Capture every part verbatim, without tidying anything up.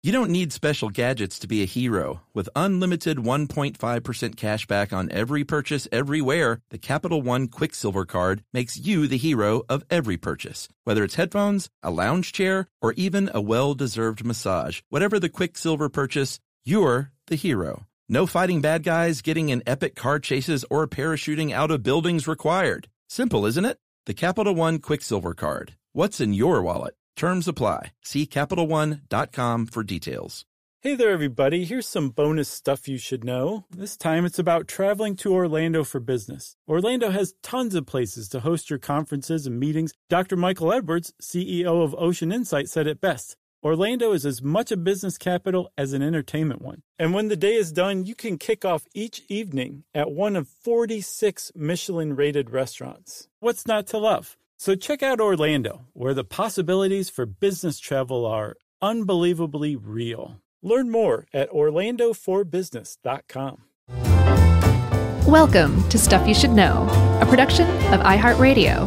You don't need special gadgets to be a hero. With unlimited one point five percent cash back on every purchase everywhere, the Capital One Quicksilver Card makes you the hero of every purchase. Whether it's headphones, a lounge chair, or even a well-deserved massage, whatever the Quicksilver purchase, you're the hero. No fighting bad guys, getting in epic car chases, or parachuting out of buildings required. Simple, isn't it? The Capital One Quicksilver Card. What's in your wallet? Terms apply. See Capital One dot com for details. Hey there, everybody. Here's some bonus stuff you should know. This time it's about traveling to Orlando for business. Orlando has tons of places to host your conferences and meetings. Doctor Michael Edwards, C E O of Ocean Insight, said it best. Orlando is as much a business capital as an entertainment one. And when the day is done, you can kick off each evening at one of forty-six Michelin-rated restaurants. What's not to love? So check out Orlando, where the possibilities for business travel are unbelievably real. Learn more at orlando for business dot com. Welcome to Stuff You Should Know, a production of iHeartRadio.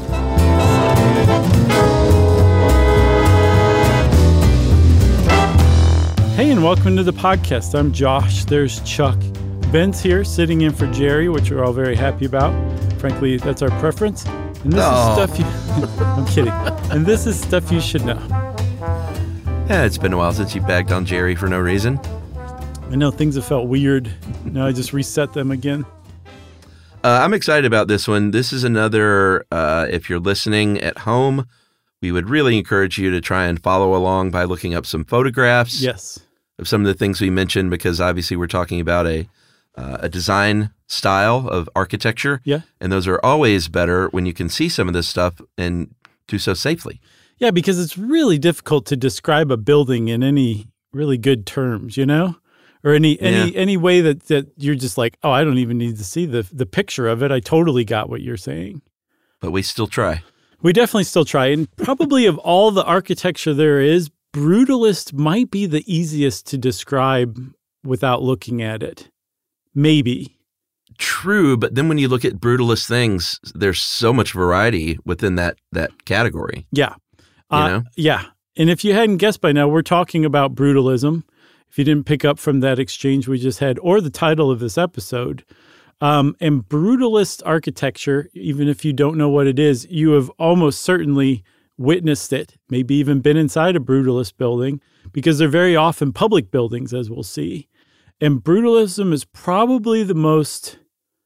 Hey, and welcome to the podcast. I'm Josh. There's Chuck. Ben's here sitting in for Jerry, which we're all very happy about. Frankly, that's our preference. And this Oh. is stuff you... I'm kidding. And this is stuff you should know. Yeah, it's been a while since you bagged on Jerry for no reason. I know things have felt weird. Now I just reset them again. Uh, I'm excited about this one. This is another, uh, if you're listening at home, we would really encourage you to try and follow along by looking up some photographs Yes. of some of the things we mentioned, because obviously we're talking about a uh, a design style of architecture. Yeah. And those are always better when you can see some of this stuff and do so safely. Yeah, because it's really difficult to describe a building in any really good terms, you know? Or any any Yeah. any way that, that you're just like, oh, I don't even need to see the the picture of it. I totally got what you're saying. But we still try. We definitely still try. And probably of all the architecture there is, brutalist might be the easiest to describe without looking at it. Maybe. True, but then when you look at brutalist things, there's so much variety within that that category. Yeah. You Uh, know? Yeah. And if you hadn't guessed by now, we're talking about brutalism. If you didn't pick up from that exchange we just had, or the title of this episode. Um, and brutalist architecture, even if you don't know what it is, you have almost certainly witnessed it, maybe even been inside a brutalist building, because they're very often public buildings, as we'll see. And brutalism is probably the most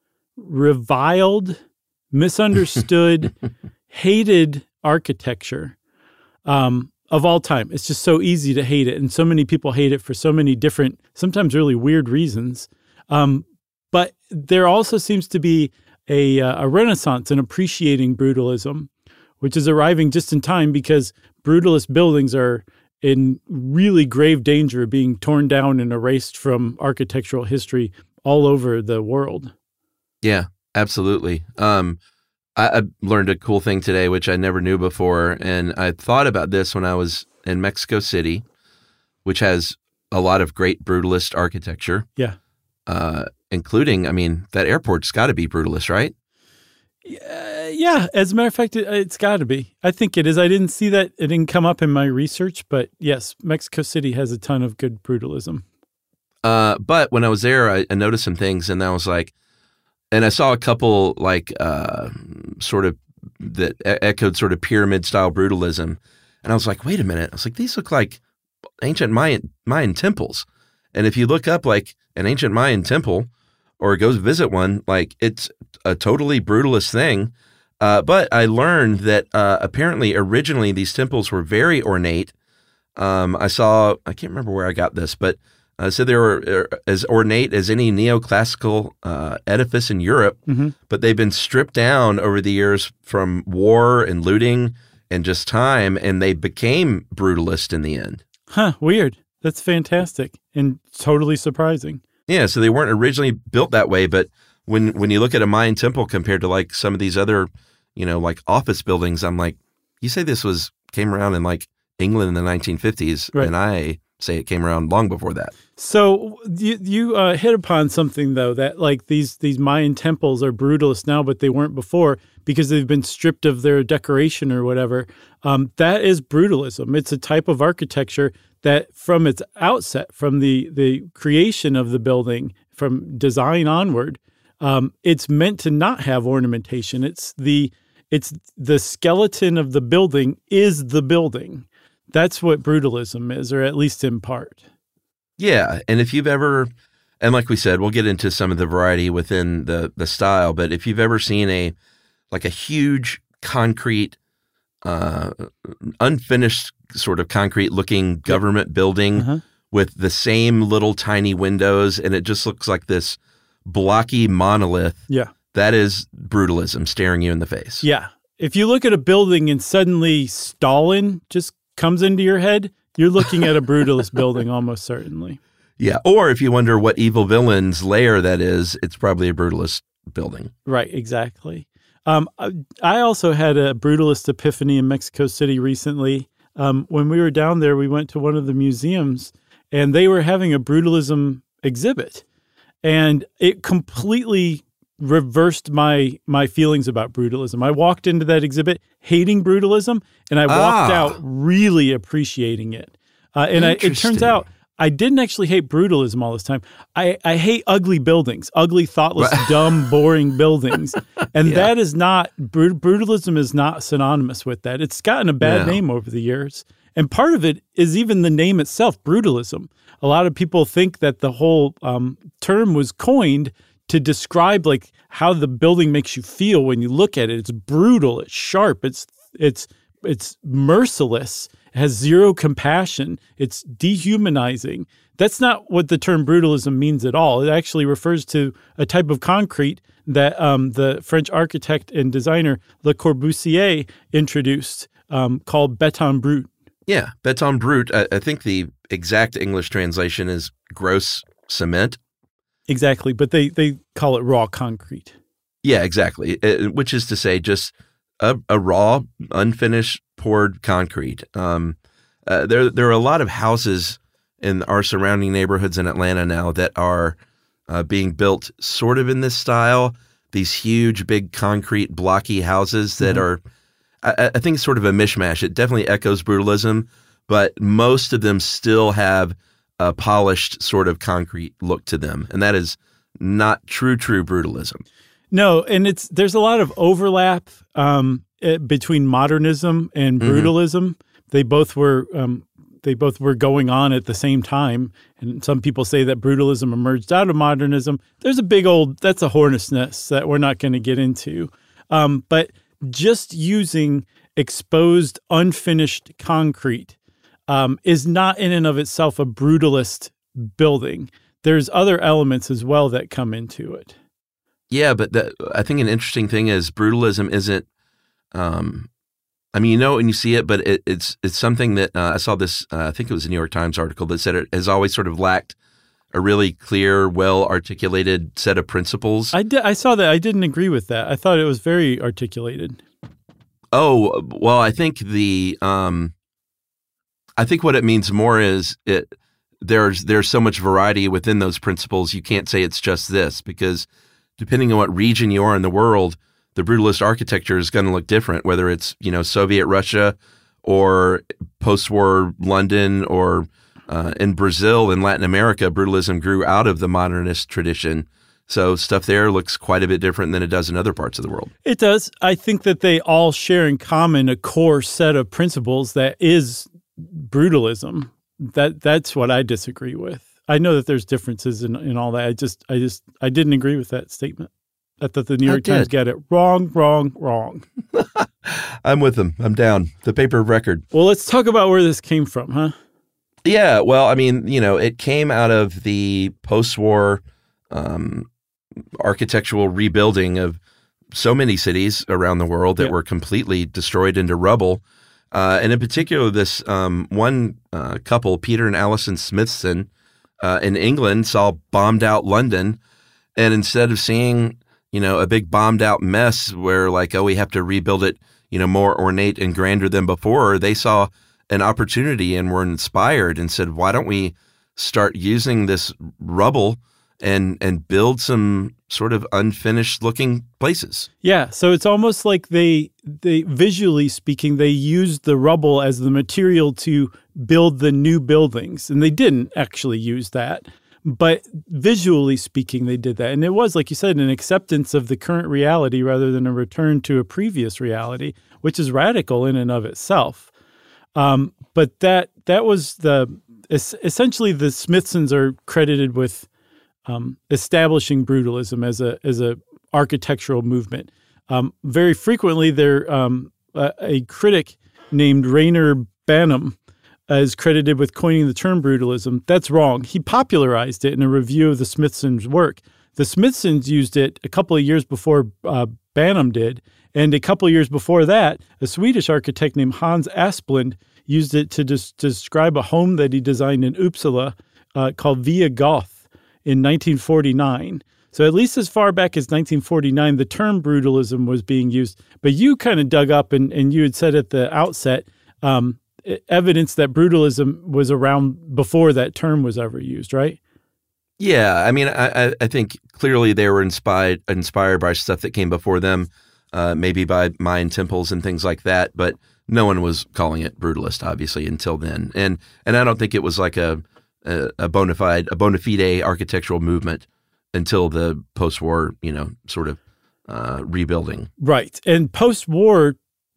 reviled, misunderstood, hated architecture um, of all time. It's just so easy to hate it. And so many people hate it for so many different, sometimes really weird reasons. Um, but there also seems to be a, uh, a renaissance in appreciating brutalism, which is arriving just in time because brutalist buildings are in really grave danger of being torn down and erased from architectural history all over the world. Yeah, absolutely. Um, I, I learned a cool thing today, which I never knew before. And I thought about this when I was in Mexico City, which has a lot of great brutalist architecture. Yeah. Uh, including, I mean, that airport's got to be brutalist, right? Uh, yeah, as a matter of fact, it, it's got to be. I think it is. I didn't see that. It didn't come up in my research, but yes, Mexico City has a ton of good brutalism. Uh, but when I was there, I, I noticed some things, and I was like, and I saw a couple like uh, sort of that e- echoed sort of pyramid style brutalism, and I was like, wait a minute. I was like, these look like ancient Mayan Mayan temples, and if you look up like an ancient Mayan temple or go visit one, like it's a totally brutalist thing. Uh, but I learned that uh, apparently originally these temples were very ornate. Um, I saw, I can't remember where I got this, but uh, said they were uh, as ornate as any neoclassical uh, edifice in Europe, Mm-hmm. but they've been stripped down over the years from war and looting and just time, and they became brutalist in the end. Huh, weird. That's fantastic and totally surprising. Yeah, so they weren't originally built that way, but when when you look at a Mayan temple compared to like some of these other, you know, like office buildings, I'm like, you say this was came around in like England in the nineteen fifties, Right. and I say it came around long before that. So you you uh, hit upon something though, that like these these Mayan temples are brutalist now, but they weren't before because they've been stripped of their decoration or whatever. Um, that is brutalism. It's a type of architecture that from its outset, from the the creation of the building, from design onward, um, it's meant to not have ornamentation. It's the it's the skeleton of the building is the building. That's what brutalism is, or at least in part. Yeah, and if you've ever, and like we said, we'll get into some of the variety within the the style, but if you've ever seen a like a huge concrete, uh, unfinished sort of concrete looking government building uh-huh. with the same little tiny windows, and it just looks like this blocky monolith. Yeah. That is brutalism staring you in the face. Yeah. If you look at a building and suddenly Stalin just comes into your head, you're looking at a brutalist building almost certainly. Yeah. Or if you wonder what evil villain's lair that is, it's probably a brutalist building. Right. Exactly. Um, I also had a brutalist epiphany in Mexico City recently. Um, when we were down there, we went to one of the museums, and they were having a brutalism exhibit, and it completely reversed my my feelings about brutalism. I walked into that exhibit hating brutalism, and I walked ah. out really appreciating it. Uh, and I, it turns out I didn't actually hate brutalism all this time. I, I hate ugly buildings, ugly, thoughtless, dumb, boring buildings. And yeah. that is not, brut- brutalism is not synonymous with that. It's gotten a bad yeah. name over the years. And part of it is even the name itself, brutalism. A lot of people think that the whole um, term was coined to describe like how the building makes you feel when you look at it. It's brutal, it's sharp, it's it's it's merciless. It has zero compassion. It's dehumanizing. That's not what the term brutalism means at all. It actually refers to a type of concrete that um, the French architect and designer Le Corbusier introduced um, called béton brut. Yeah, béton brut. I, I think the exact English translation is gross cement. Exactly, but they, they call it raw concrete. Yeah, exactly, it, which is to say just a, a raw, unfinished, poured concrete. Um, uh, there, there are a lot of houses in our surrounding neighborhoods in Atlanta now that are uh, being built sort of in this style. These huge, big concrete, blocky houses that mm-hmm. are, I, I think, it's sort of a mishmash. It definitely echoes brutalism, but most of them still have a polished sort of concrete look to them, and that is not true, true brutalism. No, and it's there's a lot of overlap um, it, between modernism and brutalism. Mm-hmm. They both were um, they both were going on at the same time, and some people say that brutalism emerged out of modernism. There's a big old that's a hornet's nest that we're not going to get into, um, but just using exposed, unfinished concrete um, is not in and of itself a brutalist building. There's other elements as well that come into it. Yeah, but the, I think an interesting thing is brutalism isn't, um, I mean, you know it when you see it, but it, it's it's something that uh, I saw this, uh, I think it was a New York Times article that said it has always sort of lacked a really clear, well-articulated set of principles. I, di- I saw that. I didn't agree with that. I thought it was very articulated. Oh, well, I think the, um, I think what it means more is it there's there's so much variety within those principles, you can't say it's just this, because depending on what region you are in the world, the brutalist architecture is going to look different, whether it's, you know, Soviet Russia or post-war London or uh, in Brazil and Latin America, brutalism grew out of the modernist tradition. So stuff there looks quite a bit different than it does in other parts of the world. It does. I think that they all share in common a core set of principles that is brutalism. That that's what I disagree with. I know that there's differences in, in all that. I just, I just, I didn't agree with that statement. I thought the New York Times got it wrong, wrong, wrong. I'm with them. I'm down. The paper of record. Well, let's talk about where this came from, huh? Yeah. Well, I mean, you know, it came out of the post-war um, architectural rebuilding of so many cities around the world that yeah. were completely destroyed into rubble. Uh, and in particular, this um, one uh, couple, Peter and Alison Smithson, Uh, in England, saw bombed out London, and instead of seeing, you know, a big bombed out mess where like, oh, we have to rebuild it, you know, more ornate and grander than before, they saw an opportunity and were inspired and said, why don't we start using this rubble and and build some sort of unfinished looking places? Yeah, so it's almost like they they visually speaking, they used the rubble as the material to build the new buildings. And they didn't actually use that. But visually speaking, they did that. And it was, like you said, an acceptance of the current reality rather than a return to a previous reality, which is radical in and of itself. Um, but that that was the essentially the Smithsons are credited with um, establishing brutalism as a as a architectural movement. Um, very frequently, there um, a, a critic named Rainer Banham is credited with coining the term brutalism. That's wrong. He popularized it in a review of the Smithsons' work. The Smithsons used it a couple of years before uh, Banham did, and a couple of years before that, a Swedish architect named Hans Asplund used it to, des- to describe a home that he designed in Uppsala uh, called Via Goth in nineteen forty-nine. So at least as far back as nineteen forty-nine, the term brutalism was being used. But you kind of dug up, and, and you had said at the outset, um, evidence that brutalism was around before that term was ever used, right? Yeah, I mean, I, I think clearly they were inspired inspired by stuff that came before them, uh, maybe by Mayan temples and things like that. But no one was calling it brutalist, obviously, until then. And and I don't think it was like a a, a bona fide a bona fide architectural movement until the post-war, you know, sort of uh, rebuilding. Right, and post-war,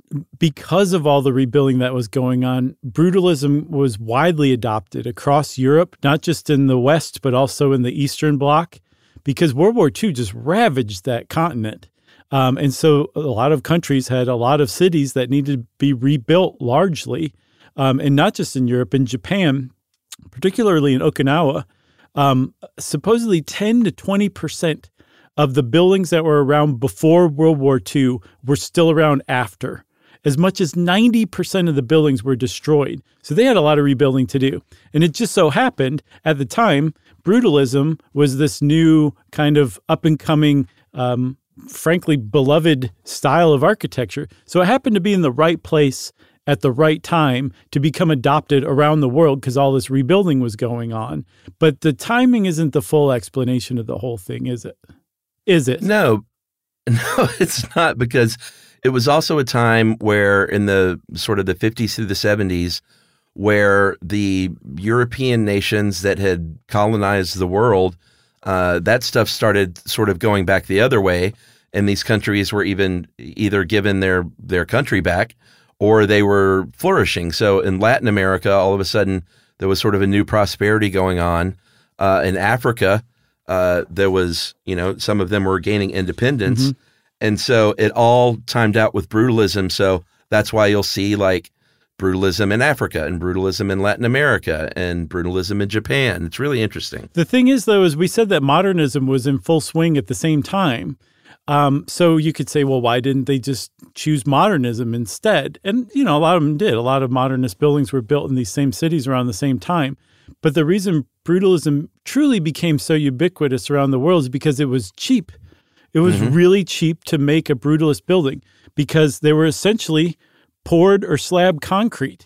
because of all the rebuilding that was going on, brutalism was widely adopted across Europe, not just in the West, but also in the Eastern Bloc, because World War Two just ravaged that continent. Um, and so a lot of countries had a lot of cities that needed to be rebuilt largely, um, and not just in Europe. In Japan, particularly in Okinawa, um, supposedly ten to twenty percent of the buildings that were around before World War Two were still around after. As much as ninety percent of the buildings were destroyed. So they had a lot of rebuilding to do. And it just so happened at the time, brutalism was this new kind of up-and-coming, um, frankly, beloved style of architecture. So it happened to be in the right place at the right time to become adopted around the world because all this rebuilding was going on. But the timing isn't the full explanation of the whole thing, is it? Is it? No, no, it's not, because it was also a time where in the sort of the fifties through the seventies, where the European nations that had colonized the world, uh, that stuff started sort of going back the other way. And these countries were even either given their, their country back or they were flourishing. So in Latin America, all of a sudden, there was sort of a new prosperity going on. Uh, in Africa, uh, there was, you know, some of them were gaining independence. Mm-hmm. And so it all timed out with brutalism. So that's why you'll see like brutalism in Africa and brutalism in Latin America and brutalism in Japan. It's really interesting. The thing is, though, is we said that modernism was in full swing at the same time. Um, so you could say, well, why didn't they just choose modernism instead? And, you know, a lot of them did. A lot of modernist buildings were built in these same cities around the same time. But the reason brutalism truly became so ubiquitous around the world is because it was cheap. It was mm-hmm. really cheap to make a brutalist building because they were essentially poured or slab concrete.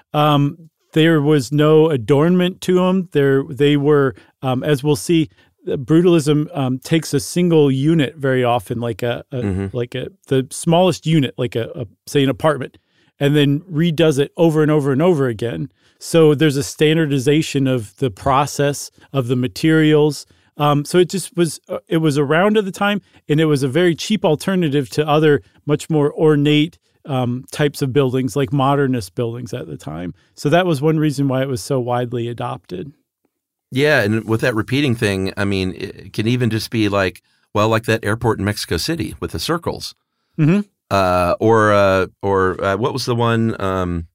Um, there was no adornment to them. There, they were, um, as we'll see, brutalism um, takes a single unit very often, like a, a mm-hmm. like a the smallest unit, like a, a say an apartment, and then redoes it over and over and over again. So there's a standardization of the process of the materials. Um, so it just was, uh, it was around at the time, and it was a very cheap alternative to other much more ornate um, types of buildings, like modernist buildings at the time. So that was one reason why it was so widely adopted. Yeah, and with that repeating thing, I mean, it can even just be like, well, like that airport in Mexico City with the circles. Mm-hmm. Uh, or uh, or uh, what was the one, um,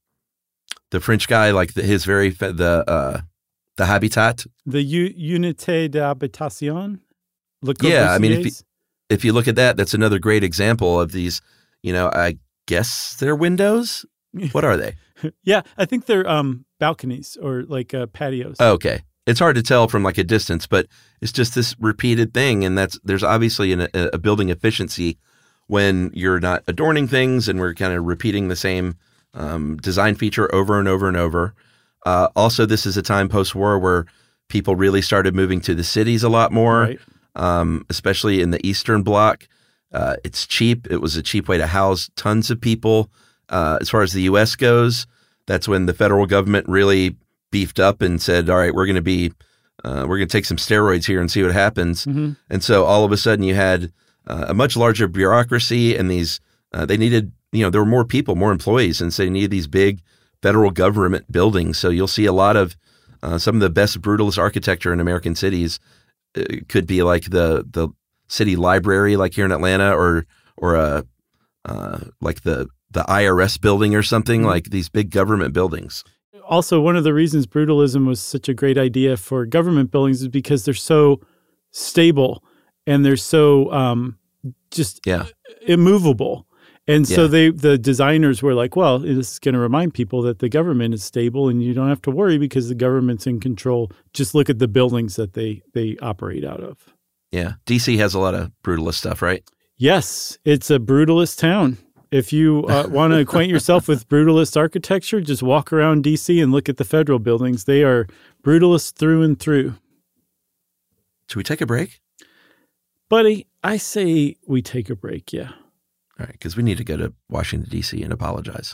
the French guy, like the, his very, the... Uh, The Habitat? The U- Unité d'Habitation? Yeah, I mean, if you, if you look at that, that's another great example of these, you know, I guess they're windows? What are they? Yeah, I think they're um, balconies or like uh, patios. Oh, okay. It's hard to tell from like a distance, but it's just this repeated thing. And that's there's obviously an, a building efficiency when you're not adorning things and we're kind of repeating the same um, design feature over and over and over. Uh, also, this is a time post-war where people really started moving to the cities a lot more, Right. um, especially in the Eastern Bloc. Uh, it's cheap. It was a cheap way to house tons of people. Uh, as far as the U S goes, that's when the federal government really beefed up and said, all right, we're going to be, uh, we're going to take some steroids here and see what happens. Mm-hmm. And so all of a sudden you had uh, a much larger bureaucracy, and these, uh, they needed, you know, there were more people, more employees, and so they needed these big federal government buildings. So you'll see a lot of uh, some of the best brutalist architecture in American cities. It could be like the the city library, like here in Atlanta, or or a uh, like the the I R S building or something, Mm-hmm. like these big government buildings. Also, one of the reasons brutalism was such a great idea for government buildings is because they're so stable and they're so um, just Yeah. immovable. And so Yeah. they, the designers were like, well, this is going to remind people that the government is stable and you don't have to worry because the government's in control. Just look at the buildings that they, they operate out of. Yeah. D C has a lot of brutalist stuff, right? Yes, it's a brutalist town. If you uh, want to acquaint yourself with brutalist architecture, just walk around D C and look at the federal buildings. They are brutalist through and through. Should we take a break? Buddy, I say we take a break, yeah. All right, because we need to go to Washington, D C and apologize.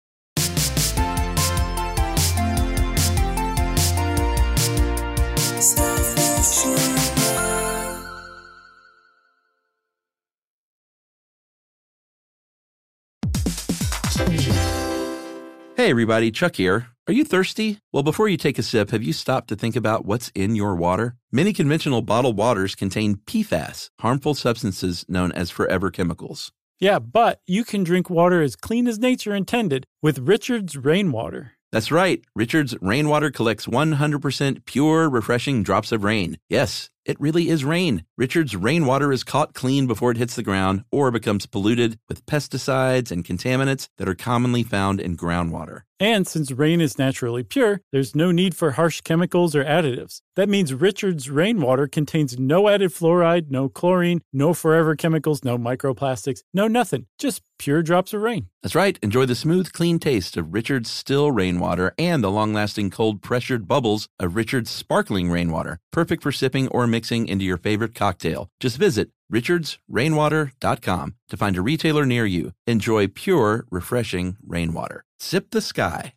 Hey everybody, Chuck here. Are you thirsty? Well, before you take a sip, have you stopped to think about what's in your water? Many conventional bottled waters contain P FAS, harmful substances known as forever chemicals. Yeah, but you can drink water as clean as nature intended with Richard's Rainwater. That's right. Richard's Rainwater collects one hundred percent pure, refreshing drops of rain. Yes, it really is rain. Richard's Rainwater is caught clean before it hits the ground or becomes polluted with pesticides and contaminants that are commonly found in groundwater. And since rain is naturally pure, there's no need for harsh chemicals or additives. That means Richard's Rainwater contains no added fluoride, no chlorine, no forever chemicals, no microplastics, no nothing. Just pure drops of rain. That's right. Enjoy the smooth, clean taste of Richard's still rainwater and the long-lasting cold pressured bubbles of Richard's sparkling rainwater. Perfect for sipping or mixing into your favorite cocktail. Just visit richards rainwater dot com to find a retailer near you. Enjoy pure, refreshing rainwater. Sip the sky.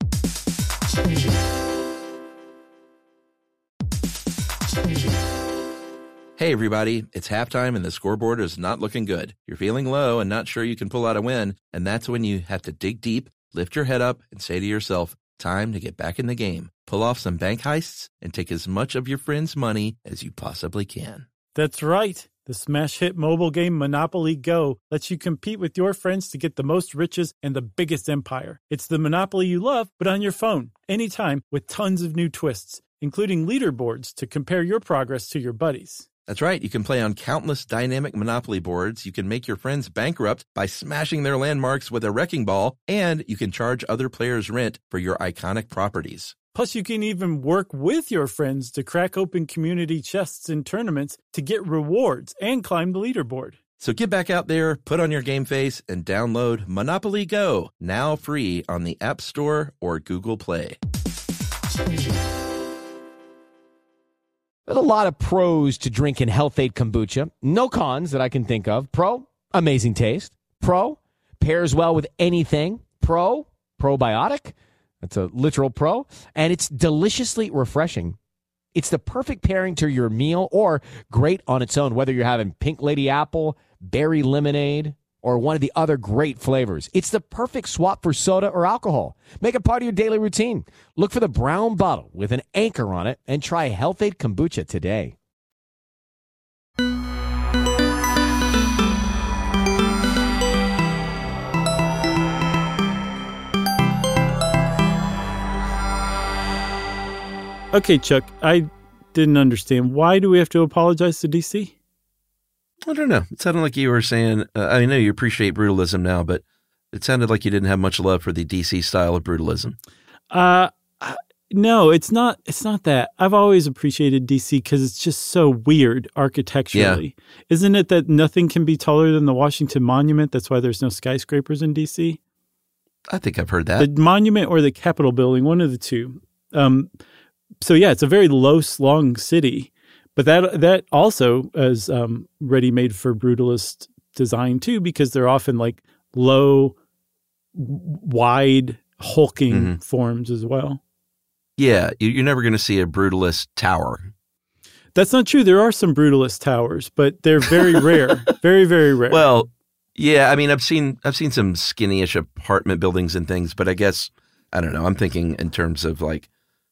Hey everybody, it's halftime and the scoreboard is not looking good. You're feeling low and not sure you can pull out a win, and that's when you have to dig deep, lift your head up, and say to yourself, time to get back in the game. Pull off some bank heists and take as much of your friends' money as you possibly can. That's right. The smash hit mobile game Monopoly Go lets you compete with your friends to get the most riches and the biggest empire. It's the Monopoly you love, but on your phone, anytime, with tons of new twists, including leaderboards to compare your progress to your buddies. That's right. You can play on countless dynamic Monopoly boards. You can make your friends bankrupt by smashing their landmarks with a wrecking ball, and you can charge other players rent for your iconic properties. Plus, you can even work with your friends to crack open community chests in tournaments to get rewards and climb the leaderboard. So get back out there, put on your game face, and download Monopoly Go, now free on the App Store or Google Play. There's a lot of pros to drinking Health-Ade kombucha. No cons that I can think of. Pro, amazing taste. Pro, pairs well with anything. Pro, probiotic. That's a literal pro. And it's deliciously refreshing. It's the perfect pairing to your meal or great on its own, whether you're having pink lady apple, berry lemonade, or one of the other great flavors. It's the perfect swap for soda or alcohol. Make it part of your daily routine. Look for the brown bottle with an anchor on it and try Health-Ade kombucha today. Okay, Chuck, I didn't understand. Why do we have to apologize to D C? I don't know. It sounded like you were saying, uh, I know you appreciate brutalism now, but it sounded like you didn't have much love for the D C style of brutalism. Uh, no, it's not. It's not that. I've always appreciated D C because it's just so weird architecturally. Yeah. Isn't it that nothing can be taller than the Washington Monument? That's why there's no skyscrapers in D C. I think I've heard that. The Monument or the Capitol building, one of the two. Um, so yeah, it's a very low slung city, but that that also is um, ready made for brutalist design too, because they're often like low, wide, hulking mm-hmm. forms as well. Yeah, you're never going to see a brutalist tower. That's not true. There are some brutalist towers, but they're very rare, very very rare. Well, yeah, I mean, I've seen I've seen some skinny-ish apartment buildings and things, but I guess I don't know. I'm thinking in terms of like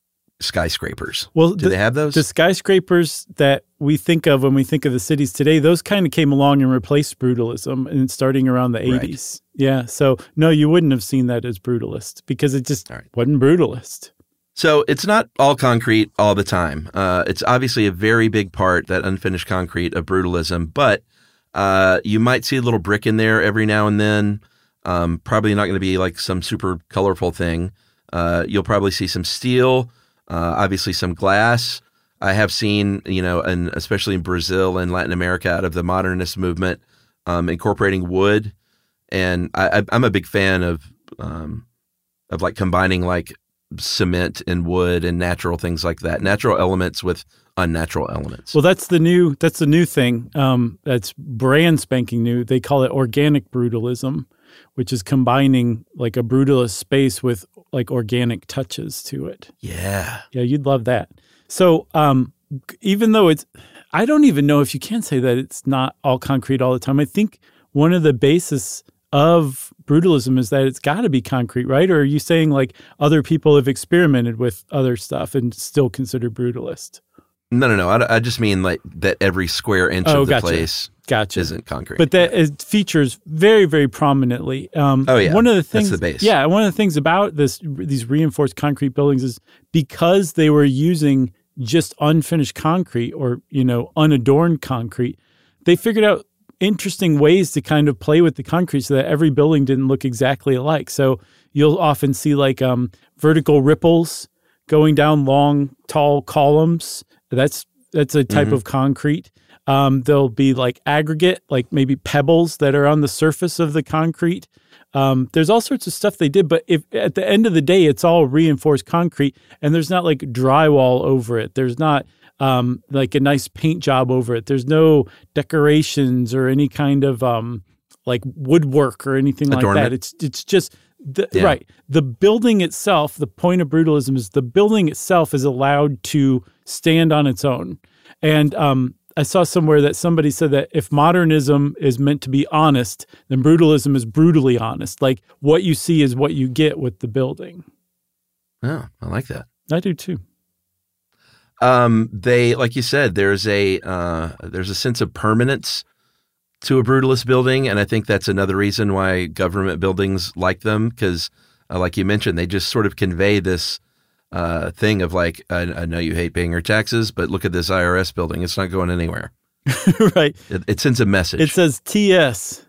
skyscrapers. Well, do the, they have those? The skyscrapers that we think of when we think of the cities today, those kind of came along and replaced brutalism, and starting around the eighties. Right. Yeah, so no, you wouldn't have seen that as brutalist because it just right. wasn't brutalist. So it's not all concrete all the time. Uh, it's obviously a very big part, that unfinished concrete, of brutalism, but uh, you might see a little brick in there every now and then. Um, probably not going to be like some super colorful thing. Uh, you'll probably see some steel, uh, obviously some glass. I have seen, you know, and especially in Brazil and Latin America, out of the modernist movement, um, incorporating wood. And I, I'm a big fan of um, of like combining like cement and wood and natural things like that, natural elements with unnatural elements. Well, that's the new that's the new thing. Um, that's brand spanking new. They call it organic brutalism, which is combining like a brutalist space with like organic touches to it. Yeah, yeah, you'd love that. So um, even though it's, I don't even know if you can say that it's not all concrete all the time. I think one of the basis of brutalism is that it's got to be concrete, right? Or are you saying like other people have experimented with other stuff and still considered brutalist? No, no, no. I, I just mean like that every square inch oh, of the gotcha. place gotcha. isn't concrete. But that yeah. it features very, very prominently. Um, oh, yeah. One of the things, That's the base. Yeah. One of the things about this, these reinforced concrete buildings is because they were using just unfinished concrete or, you know, unadorned concrete, they figured out interesting ways to kind of play with the concrete so that every building didn't look exactly alike. So you'll often see like um, vertical ripples going down long, tall columns. That's that's a type mm-hmm. of concrete. Um, there'll be like aggregate, like maybe pebbles that are on the surface of the concrete. Um, there's all sorts of stuff they did, but if at the end of the day, it's all reinforced concrete, and there's not like drywall over it. There's not um, like a nice paint job over it. There's no decorations or any kind of um, like woodwork or anything Adornment. like that. It's it's just the, yeah. right. The building itself. The point of brutalism is the building itself is allowed to stand on its own, and um, I saw somewhere that somebody said that if modernism is meant to be honest, then brutalism is brutally honest. Like what you see is what you get with the building. Oh, I like that. I do too. Um, they, like you said, there's a uh, there's a sense of permanence to a brutalist building, and I think that's another reason why government buildings like them, because, uh, like you mentioned, they just sort of convey this uh, thing of like, I, I know you hate paying your taxes, but look at this I R S building; it's not going anywhere. Right. It, it sends a message. It says T S.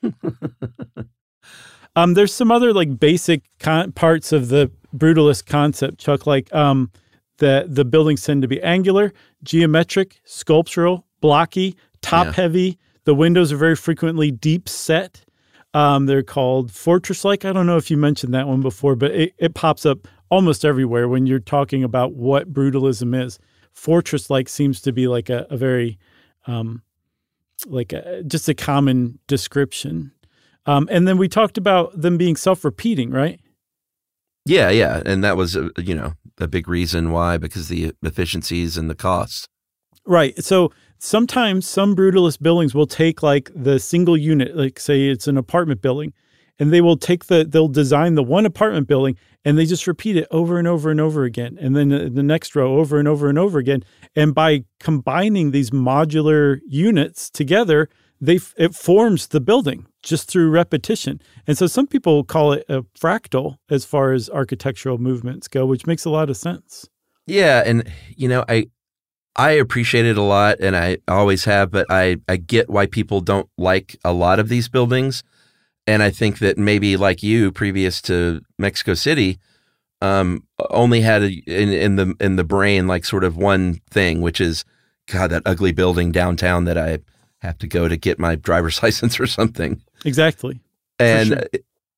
um, there's some other like basic con- parts of the brutalist concept, Chuck, like um. The, the buildings tend to be angular, geometric, sculptural, blocky, top-heavy. Yeah. The windows are very frequently deep set. Um, they're called fortress-like. I don't know if you mentioned that one before, but it, it pops up almost everywhere when you're talking about what brutalism is. Fortress-like seems to be like a, a very, um, like a, just a common description. Um, and then we talked about them being self-repeating, right? Yeah, yeah. And that was, uh, you know, a big reason why, because the efficiencies and the costs. Right. So sometimes some brutalist buildings will take like the single unit, like say it's an apartment building, and they will take the, they'll design the one apartment building and they just repeat it over and over and over again. And then the, the next row over and over and over again. And by combining these modular units together, they it forms the building just through repetition. And so some people call it a fractal as far as architectural movements go, which makes a lot of sense. Yeah. And, you know, I I appreciate it a lot, and I always have, but I, I get why people don't like a lot of these buildings. And I think that maybe like you, previous to Mexico City, um, only had a, in, in the in the brain like sort of one thing, which is, God, that ugly building downtown that I have to go to get my driver's license or something. Exactly. And sure.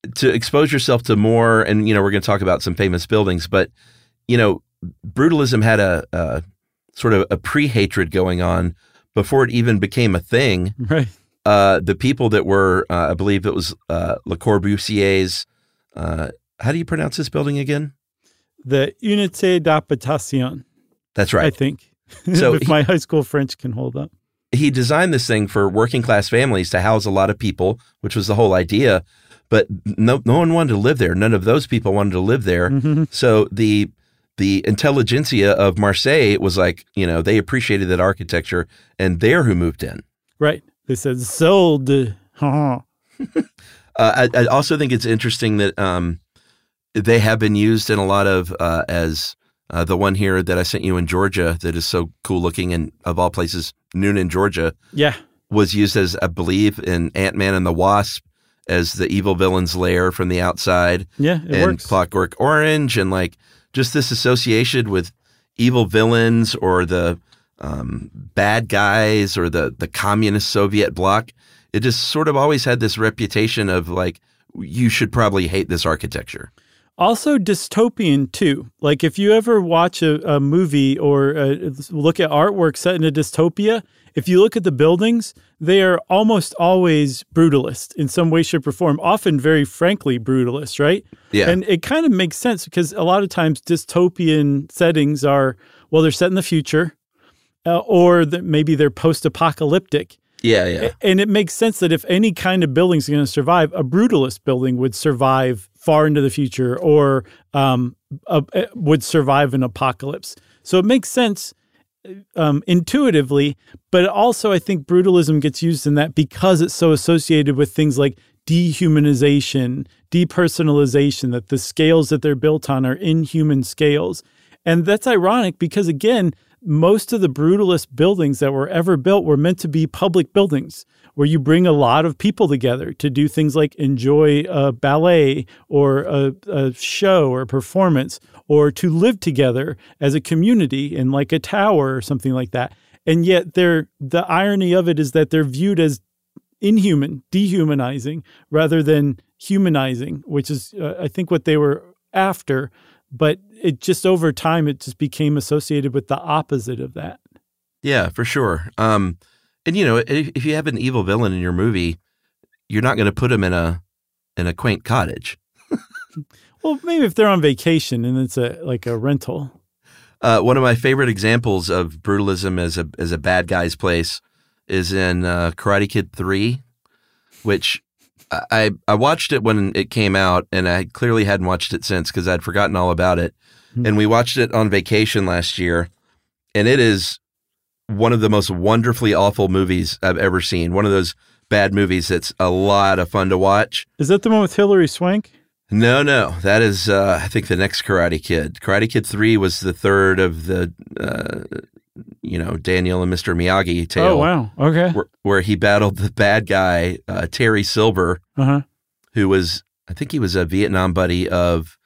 to expose yourself to more, and, you know, we're going to talk about some famous buildings, but, you know, brutalism had a, a sort of a pre-hatred going on before it even became a thing. Right. Uh, the people that were, uh, I believe it was uh, Le Corbusier's, uh, how do you pronounce this building again? The Unité d'Habitation. That's right. I think. So if he, my high school French can hold up. He designed this thing for working class families to house a lot of people, which was the whole idea. But no, no one wanted to live there. None of those people wanted to live there. Mm-hmm. So the the intelligentsia of Marseille was like, you know, they appreciated that architecture, and they're who moved in. Right. They said, sold. uh, I, I also think it's interesting that um, they have been used in a lot of, uh, as uh, the one here that I sent you in Georgia that is so cool looking, and of all places, Noonan, Georgia, yeah, was used as, I believe, in Ant-Man and the Wasp as the evil villain's lair from the outside. Yeah, it and works. Clockwork Orange, and like just this association with evil villains or the um, bad guys or the the communist Soviet bloc. It just sort of always had this reputation of like, you should probably hate this architecture. Also dystopian too. Like if you ever watch a, a movie or uh, look at artwork set in a dystopia, if you look at the buildings, they are almost always brutalist in some way, shape, or form, often very frankly brutalist, right? Yeah. And it kind of makes sense because a lot of times dystopian settings are, well, they're set in the future uh, or that maybe they're post-apocalyptic. Yeah, yeah. And it makes sense that if any kind of building is going to survive, a brutalist building would survive far into the future or um, a, a, would survive an apocalypse. So it makes sense um, intuitively, but also I think brutalism gets used in that because it's so associated with things like dehumanization, depersonalization, that the scales that they're built on are inhuman scales. And that's ironic because, again, most of the brutalist buildings that were ever built were meant to be public buildings where you bring a lot of people together to do things like enjoy a ballet or a, a show or a performance or to live together as a community in like a tower or something like that. And yet they're, the irony of it is that they're viewed as inhuman, dehumanizing rather than humanizing, which is, uh, I think, what they were after. But it just over time, it just became associated with the opposite of that. Yeah, for sure. Um, and, you know, if, if you have an evil villain in your movie, you're not going to put him in a in a quaint cottage. Well, maybe if they're on vacation and it's a like a rental. Uh, one of my favorite examples of brutalism as a as a bad guy's place is in uh, Karate Kid three, which I, I watched it when it came out, and I clearly hadn't watched it since because I'd forgotten all about it. Mm-hmm. And we watched it on vacation last year, and it is one of the most wonderfully awful movies I've ever seen. One of those bad movies that's a lot of fun to watch. Is that the one with Hilary Swank? No, no. That is, uh, I think, the next Karate Kid. Karate Kid three was the third of the, uh, you know, Daniel and Mister Miyagi tale. Oh, wow. Okay. Where, where he battled the bad guy, uh, Terry Silver, uh-huh. who was, I think he was a Vietnam buddy of,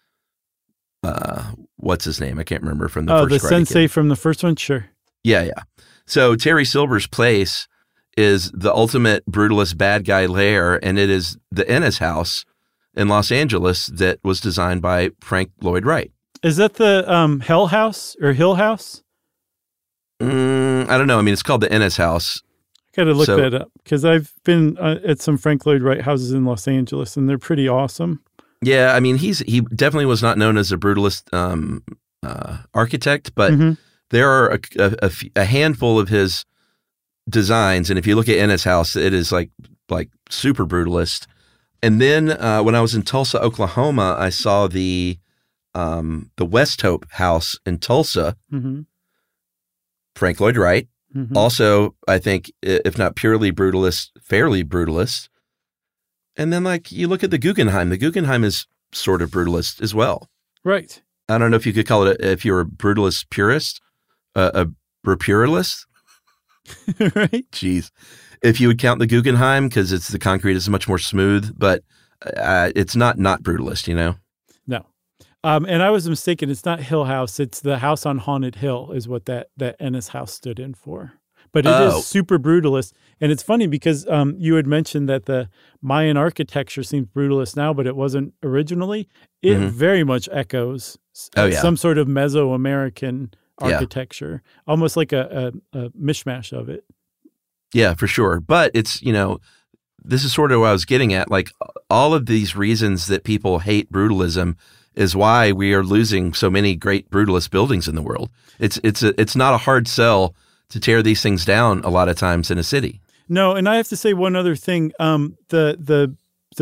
uh, what's his name? I can't remember from the oh, first the Karate sensei Kid. from the first one? Sure. Yeah, yeah. So Terry Silver's place is the ultimate brutalist bad guy lair, and it is the Ennis house in Los Angeles that was designed by Frank Lloyd Wright. Is that the um, Hell House or Hill House? Mm, I don't know. I mean, it's called the Ennis house. I got to look So- that up because I've been uh, at some Frank Lloyd Wright houses in Los Angeles, and they're pretty awesome. Yeah, I mean, he's he definitely was not known as a brutalist um, uh, architect, but Mhm. there are a, a, a f- a handful of his designs, and if you look at Ennis house, it is like like super brutalist. And then uh, when I was in Tulsa, Oklahoma, I saw the um, the West Hope house in Tulsa. Mm-hmm. Frank Lloyd Wright, Mm-hmm. also I think i- if not purely brutalist, fairly brutalist. And then like you look at the Guggenheim. The Guggenheim is sort of brutalist as well. Right. I don't know if you could call it a, if you're a brutalist purist, uh, a repuralist. Right. Jeez, if you would count the Guggenheim because it's the concrete is much more smooth, but uh, it's not not brutalist, you know. No. Um, and I was mistaken. It's not Hill House. It's the House on Haunted Hill is what that, that Ennis house stood in for. but it Oh. is super brutalist. And it's funny because um, you had mentioned that the Mayan architecture seems brutalist now, but it wasn't originally. It Mhm. very much echoes s- Oh, yeah. some sort of Mesoamerican Yeah. architecture, almost like a, a, a mishmash of it. Yeah, for sure. But it's, you know, this is sort of what I was getting at. Like all of these reasons that people hate brutalism is why we are losing so many great brutalist buildings in the world. It's it's a, it's not a hard sell to tear these things down a lot of times in a city. No, and I have to say one other thing. Um, the the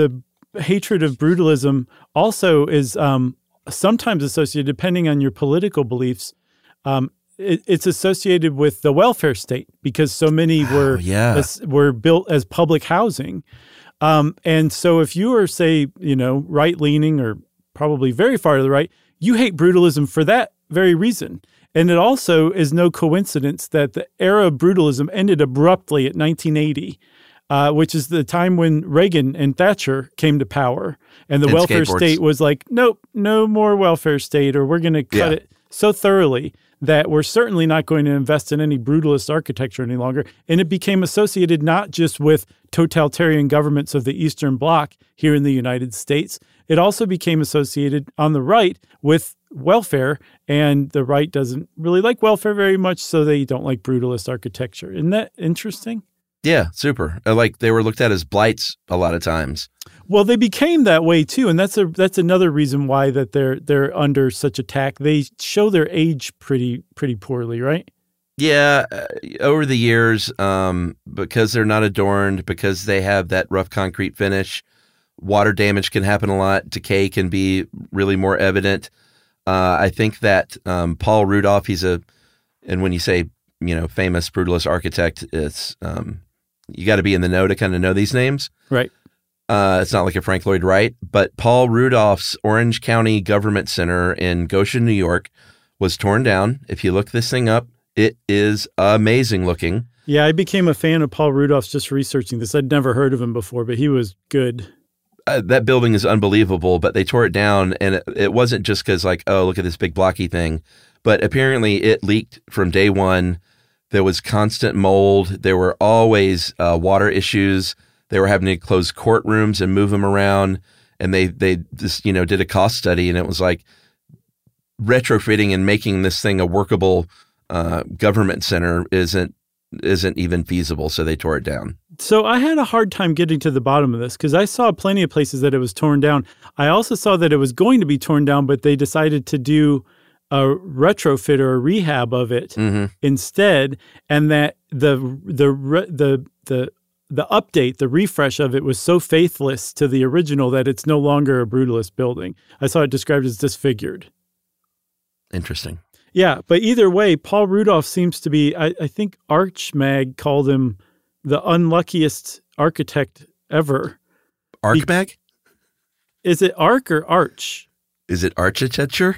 the hatred of brutalism also is um, sometimes associated, depending on your political beliefs. Um, it, it's associated with the welfare state because so many were Oh, yeah. as, were built as public housing, um, and so if you are, say, you know, right leaning or probably very far to the right, you hate brutalism for that very reason. And it also is no coincidence that the era of brutalism ended abruptly at nineteen eighty, uh, which is the time when Reagan and Thatcher came to power. And the And welfare skateboards. state was like, nope, no more welfare state, or we're going to cut Yeah. it so thoroughly that we're certainly not going to invest in any brutalist architecture any longer. And it became associated not just with totalitarian governments of the Eastern Bloc here in the United States, it also became associated on the right with welfare, and the right doesn't really like welfare very much, so they don't like brutalist architecture. Isn't that interesting? Yeah, super. Uh, Like they were looked at as blights a lot of times. Well, they became that way too, and that's a that's another reason why that they're they're under such attack. They show their age pretty pretty poorly, right? Yeah, uh, over the years, um, because they're not adorned, because they have that rough concrete finish, water damage can happen a lot. Decay can be really more evident. Uh, I think that um, Paul Rudolph, he's a, and when you say, you know, famous brutalist architect, it's um, you got to be in the know to kind of know these names. Right. Uh, it's not like a Frank Lloyd Wright, but Paul Rudolph's Orange County Government Center in Goshen, New York, was torn down. If you look this thing up, it is amazing looking. Yeah, I became a fan of Paul Rudolph's just researching this. I'd never heard of him before, but he was good. Uh, that building is unbelievable, but they tore it down, and it, it wasn't just because, like, oh, look at this big blocky thing, but apparently it leaked from day one. There was constant mold. There were always uh, water issues. They were having to close courtrooms and move them around, and they they just you know did a cost study, and it was like retrofitting and making this thing a workable uh, government center isn't isn't even feasible. So they tore it down. So I had a hard time getting to the bottom of this because I saw plenty of places that it was torn down. I also saw that it was going to be torn down, but they decided to do a retrofit or a rehab of it Mm-hmm. instead, and that the the re- the the the update, the refresh of it was so faithless to the original that it's no longer a brutalist building. I saw it described as disfigured. Interesting. Yeah, but either way, Paul Rudolph seems to be, I, I think ArchMag called him the unluckiest architect ever. ArchMag? Is it Arch or Arch? Is it architecture?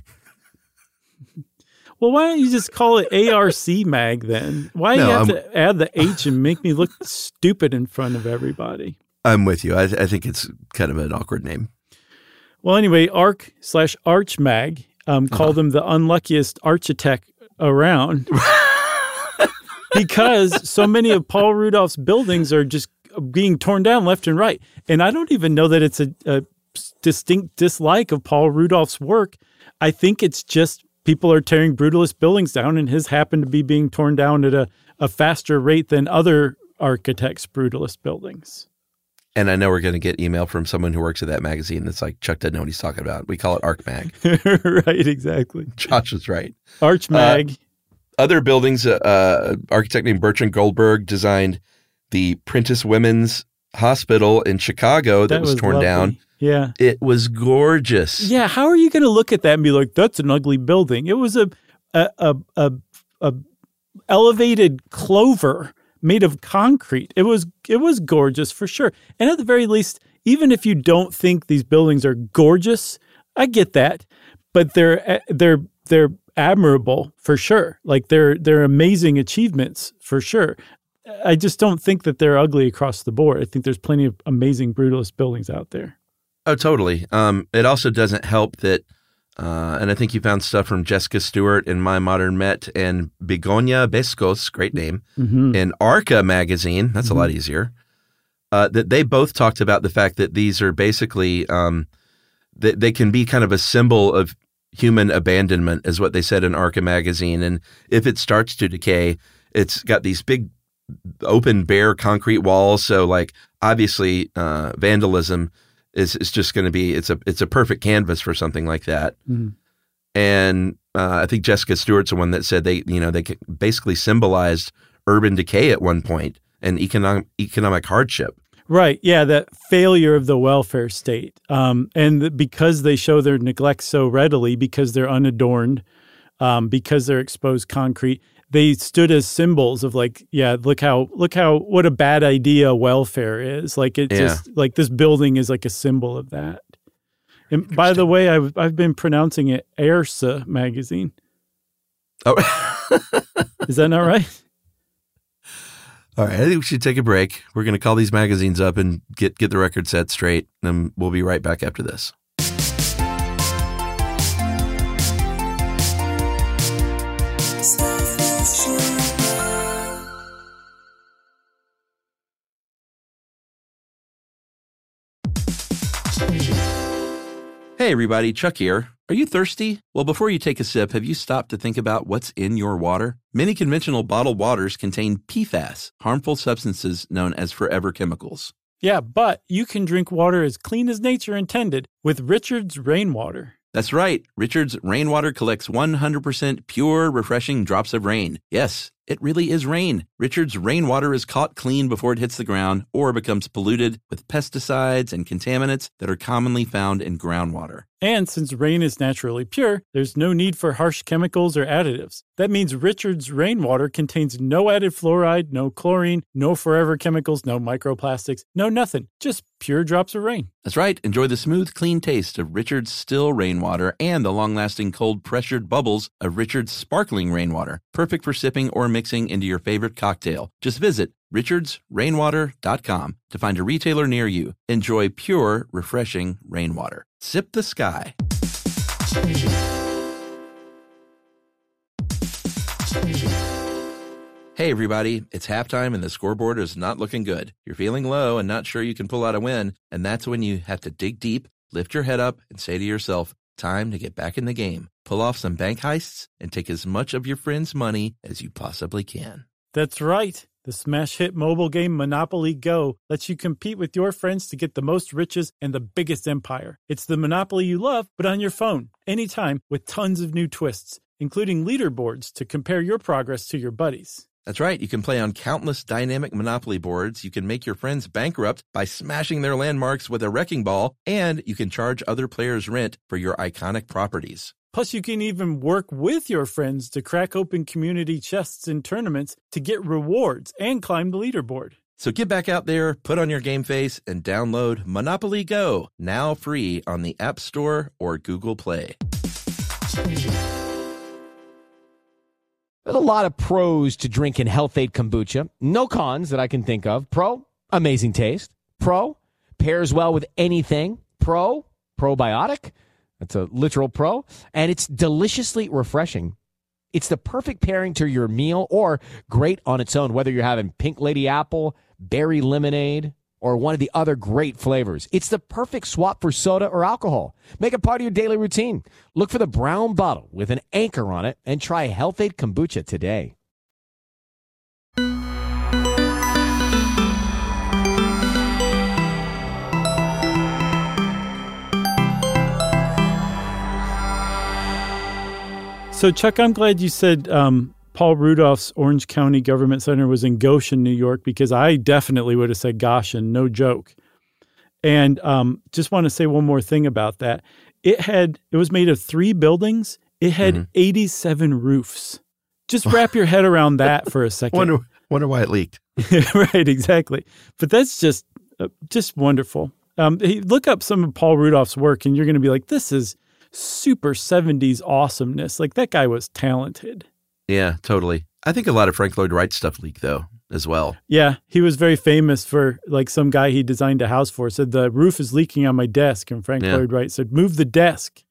Well, why don't you just call it A R C Mag then? Why do No, you have I'm- to add the H and make me look stupid in front of everybody? I'm with you. I, I think it's kind of an awkward name. Well, anyway, Arch slash ArchMag um, called him the unluckiest architect around because so many of Paul Rudolph's buildings are just being torn down left and right. And I don't even know that it's a, a distinct dislike of Paul Rudolph's work. I think it's just people are tearing brutalist buildings down, and his happened to be being torn down at a, a faster rate than other architects' brutalist buildings. And I know we're going to get email from someone who works at that magazine that's like, Chuck doesn't know what he's talking about. We call it ArchMag. Right, exactly. Josh is right. ArchMag. Uh, other buildings, uh, uh, architect named Bertrand Goldberg designed the Prentice Women's Hospital in Chicago that, was, torn lovely. down. Yeah. It was gorgeous. Yeah, how are you going to look at that and be like, that's an ugly building? It was a a a, a, a elevated clover made of concrete. It was it was gorgeous for sure. And at the very least, even if you don't think these buildings are gorgeous, I get that, but they're they're they're admirable for sure. Like they're they're amazing achievements for sure. I just don't think that they're ugly across the board. I think there's plenty of amazing brutalist buildings out there. Oh, totally. Um, it also doesn't help that Uh, and I think you found stuff from Jessica Stewart in My Modern Met and Begonia Bescos, great name, Mm-hmm. in Arca magazine. That's mm-hmm. a lot easier. Uh, that they both talked about the fact that these are basically um, they, they can be kind of a symbol of human abandonment, is what they said in Arca magazine. And if it starts to decay, it's got these big open, bare concrete walls. So, like, obviously, uh, vandalism is is just going to be it's a it's a perfect canvas for something like that. Mm-hmm. And uh, I think Jessica Stewart's the one that said they you know they basically symbolized urban decay at one point and economic economic hardship. Right. Yeah, that failure of the welfare state. Um, and the, because they show their neglect so readily, because they're unadorned, um, because they're exposed concrete, they stood as symbols of like, yeah, look how, look how, what a bad idea welfare is. Like it yeah. just, like this building is like a symbol of that. And by the way, I've, I've been pronouncing it Airsa magazine. Oh, is that not right? All right, I think we should take a break. We're going to call these magazines up and get, get the record set straight, and we'll be right back after this. Hey everybody, Chuck here. Are you thirsty? Well, before you take a sip, have you stopped to think about what's in your water? Many conventional bottled waters contain P FAS, harmful substances known as forever chemicals. Yeah, but you can drink water as clean as nature intended with Richard's Rainwater. That's right. Richard's Rainwater collects one hundred percent pure, refreshing drops of rain. Yes, it really is rain. Richard's Rainwater is caught clean before it hits the ground or becomes polluted with pesticides and contaminants that are commonly found in groundwater. And since rain is naturally pure, there's no need for harsh chemicals or additives. That means Richard's Rainwater contains no added fluoride, no chlorine, no forever chemicals, no microplastics, no nothing. Just pure drops of rain. That's right. Enjoy the smooth, clean taste of Richard's still rainwater and the long-lasting cold pressured bubbles of Richard's sparkling rainwater. Perfect for sipping or mixing into your favorite cocktail. Just visit richards rainwater dot com to find a retailer near you. Enjoy pure, refreshing rainwater. Sip the sky. Hey everybody, it's halftime and the scoreboard is not looking good. You're feeling low and not sure you can pull out a win, and that's when you have to dig deep, lift your head up, and say to yourself, time to get back in the game. Pull off some bank heists and take as much of your friends' money as you possibly can. That's right. The smash hit mobile game Monopoly Go lets you compete with your friends to get the most riches and the biggest empire. It's the Monopoly you love, but on your phone, anytime, with tons of new twists, including leaderboards to compare your progress to your buddies. That's right. You can play on countless dynamic Monopoly boards. You can make your friends bankrupt by smashing their landmarks with a wrecking ball, and you can charge other players rent for your iconic properties. Plus, you can even work with your friends to crack open community chests in tournaments to get rewards and climb the leaderboard. So get back out there, put on your game face, and download Monopoly Go, now free on the App Store or Google Play. There's a lot of pros to drinking Health-Ade Kombucha. No cons that I can think of. Pro, amazing taste. Pro, pairs well with anything. Pro, probiotic. That's a literal pro. And it's deliciously refreshing. It's the perfect pairing to your meal or great on its own, whether you're having pink lady apple, berry lemonade, or one of the other great flavors. It's the perfect swap for soda or alcohol. Make it part of your daily routine. Look for the brown bottle with an anchor on it and try Health-Ade Kombucha today. So, Chuck, I'm glad you said um, Paul Rudolph's Orange County Government Center was in Goshen, New York, because I definitely would have said Goshen, no joke. And um, just want to say one more thing about that. It had it was made of three buildings. It had mm-hmm. eighty-seven roofs. Just wrap your head around that for a second. Wonder wonder why it leaked. Right, exactly. But that's just uh, just wonderful. Um, hey, look up some of Paul Rudolph's work, and you're going to be like, this is super seventies awesomeness. Like, that guy was talented. Yeah, totally. I think a lot of Frank Lloyd Wright stuff leaked, though, as well. Yeah, he was very famous for, like, some guy he designed a house for said, the roof is leaking on my desk. And Frank yeah. Lloyd Wright said, move the desk.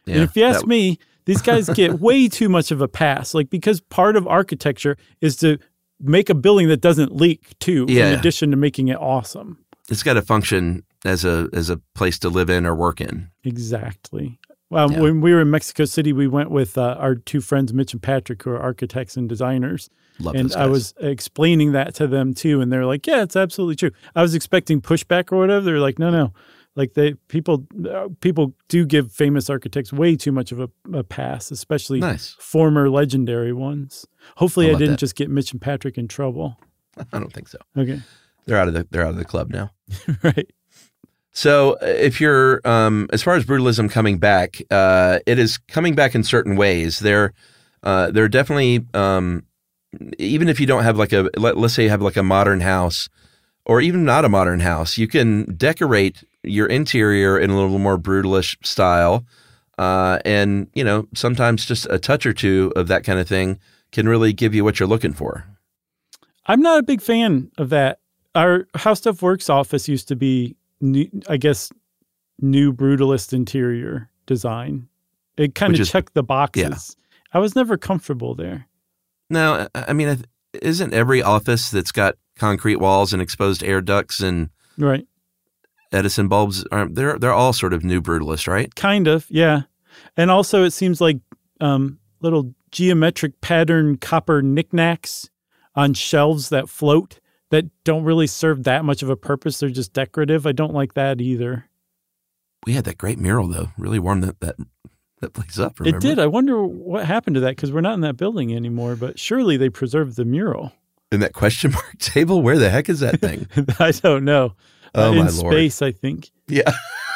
And if you ask that- me, these guys get way too much of a pass. Like, because part of architecture is to make a building that doesn't leak too, Yeah. in addition to making it awesome. It's got to function as a as a place to live in or work in. Exactly. Well, Yeah. when we were in Mexico City, we went with uh, our two friends, Mitch and Patrick, who are architects and designers. Love and those I guys. was explaining that to them too, and they're like, "Yeah, it's absolutely true." I was expecting pushback or whatever. They're like, "No, no." Like they people uh, people do give famous architects way too much of a, a pass, especially Nice. former legendary ones. Hopefully, I I, love didn't that. just get Mitch and Patrick in trouble. I don't think so. Okay, They're out of the they're out of the club now. right. So if you're, um, as far as brutalism coming back, uh, it is coming back in certain ways. There, uh, there are definitely, um, even if you don't have like a, let, let's say you have like a modern house, or even not a modern house, you can decorate your interior in a little more brutalish style, uh, and you know sometimes just a touch or two of that kind of thing can really give you what you're looking for. I'm not a big fan of that. Our How Stuff Works office used to be, new, I guess, new brutalist interior design. It kind Which of is- checked the boxes. yeah. I was never comfortable there. Now, I I mean, I th- isn't every office that's got concrete walls and exposed air ducts and Right. Edison bulbs, are they're they're all sort of new brutalist, right? Kind of, yeah. And also it seems like um, little geometric pattern copper knickknacks on shelves that float that don't really serve that much of a purpose. They're just decorative. I don't like that either. We had that great mural though, really warmed that that, that place up. Remember? It did. I wonder what happened to that because we're not in that building anymore, but surely they preserved the mural. And that question mark table, where the heck is that thing? I don't know. Oh, uh, my in Lord. space, I think. Yeah.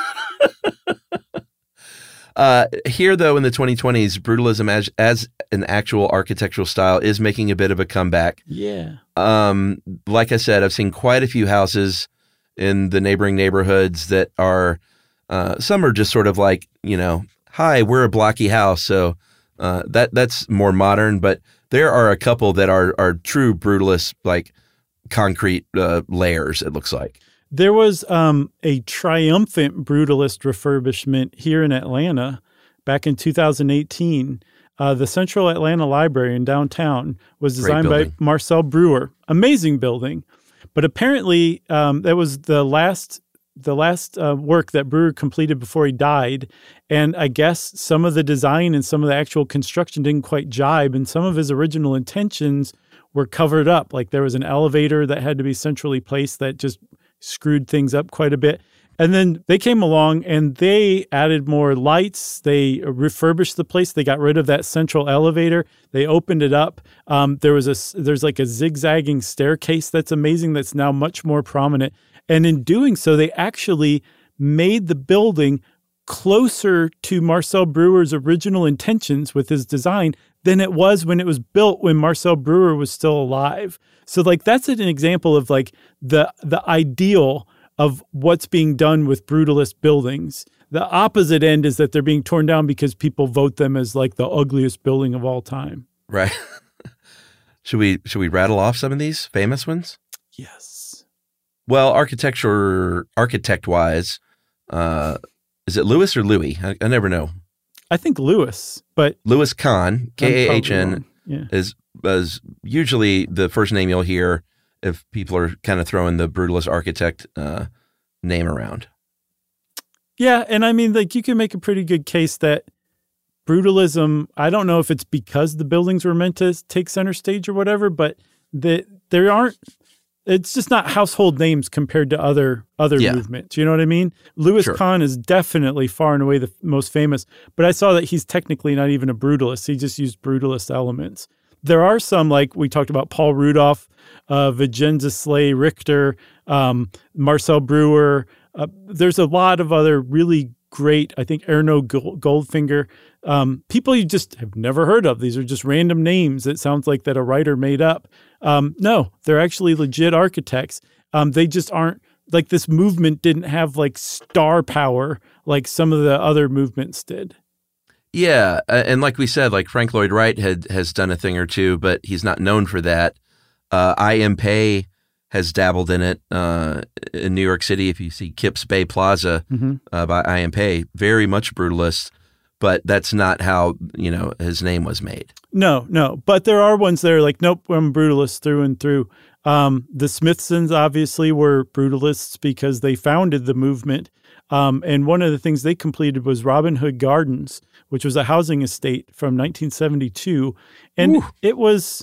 Uh, here, though, in the twenty twenties, brutalism as as an actual architectural style is making a bit of a comeback. Yeah. Um, like I said, I've seen quite a few houses in the neighboring neighborhoods that are, uh, some are just sort of like, you know, hi, we're a blocky house, so uh, that that's more modern. But there are a couple that are are true brutalist, like concrete uh, layers. It looks like. There was um, a triumphant brutalist refurbishment here in Atlanta back in two thousand eighteen. Uh, the Central Atlanta Library in downtown was Great designed by building. Marcel Brewer. Amazing building. But apparently um, that was the last the last uh, work that Brewer completed before he died. And I guess some of the design and some of the actual construction didn't quite jibe, and some of his original intentions were covered up. Like there was an elevator that had to be centrally placed that just screwed things up quite a bit. And then they came along and they added more lights. They refurbished the place. They got rid of that central elevator. They opened it up. Um, there was a there's like a zigzagging staircase that's amazing. That's now much more prominent. And in doing so, they actually made the building closer to Marcel Brewer's original intentions with his design than it was when it was built when Marcel Brewer was still alive. So like that's an example of like the the ideal of what's being done with brutalist buildings. The opposite end is that they're being torn down because people vote them as like the ugliest building of all time. Right. should we should we rattle off some of these famous ones? Yes. Well, architecture architect wise, uh, is it Lewis or Louis? I, I never know. I think Lewis, but Louis Kahn, K A H I'm N, probably wrong. Yeah. is is usually the first name you'll hear if people are kind of throwing the brutalist architect uh, name around. Yeah, and I mean, like, you can make a pretty good case that brutalism, I don't know if it's because the buildings were meant to take center stage or whatever, but that there aren't, it's just not household names compared to other other Yeah. movements. You know what I mean? Louis Sure. Kahn is definitely far and away the most famous, but I saw that he's technically not even a brutalist. He just used brutalist elements. There are some, like we talked about, Paul Rudolph, uh, Vincenzo Slay Richter, um, Marcel Brewer. Uh, there's a lot of other really great, I think, Erno Goldfinger, um, people you just have never heard of. These are just random names. It sounds like that a writer made up. Um, no, they're actually legit architects. Um, they just aren't, like, this movement didn't have like star power like some of the other movements did. Yeah, uh, and like we said, like Frank Lloyd Wright had has done a thing or two, but he's not known for that. Uh, I M Pei has dabbled in it uh, in New York City. If you see Kips Bay Plaza Mm-hmm. uh, by I M Pei, very much brutalist. but that's not how, you know, his name was made. No, no. But there are ones that are like, nope, I'm brutalist through and through. Um, the Smithsons obviously were brutalists because they founded the movement. Um, and one of the things they completed was Robin Hood Gardens, which was a housing estate from nineteen seventy-two. And Ooh. it was,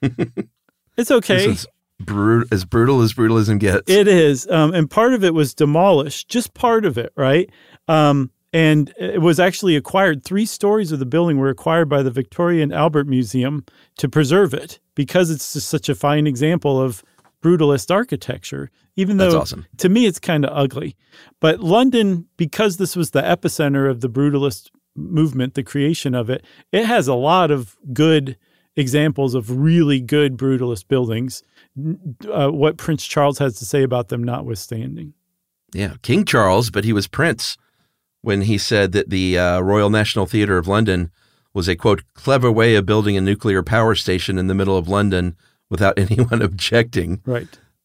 it's okay. This is brut- as brutal as brutalism gets. It is. Um, and part of it was demolished, just part of it, right? Um, and it was actually acquired. Three stories of the building were acquired by the Victoria and Albert Museum to preserve it because it's just such a fine example of brutalist architecture, even though That's awesome. To me it's kind of ugly. But London, because this was the epicenter of the brutalist movement, the creation of it, it has a lot of good examples of really good brutalist buildings, uh, what Prince Charles has to say about them notwithstanding. Yeah, King Charles, but he was Prince when he said that the uh, Royal National Theatre of London was a, quote, clever way of building a nuclear power station in the middle of London without anyone objecting. Right.